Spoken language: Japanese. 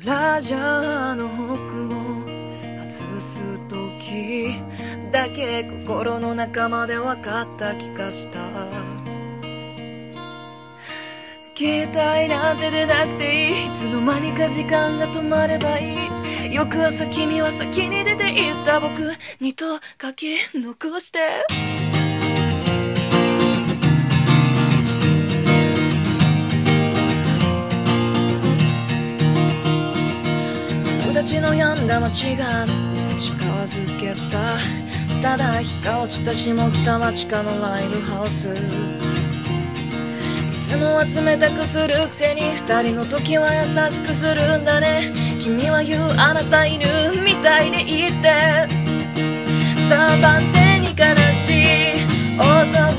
ブラジャーのホックを外す時だけ心の中まで分かった気がした。携帯なんて出なくていい、いつの間にか時間が止まればいい。翌朝君は先に出て行った僕にと書き残して、友達の病んだ街が近づけた。ただ日が落ちた下北は地下のライブハウス。いつもは冷たくするくせに二人の時は優しくするんだね。君は言うあなた犬みたいでいいって。3番線に悲しい音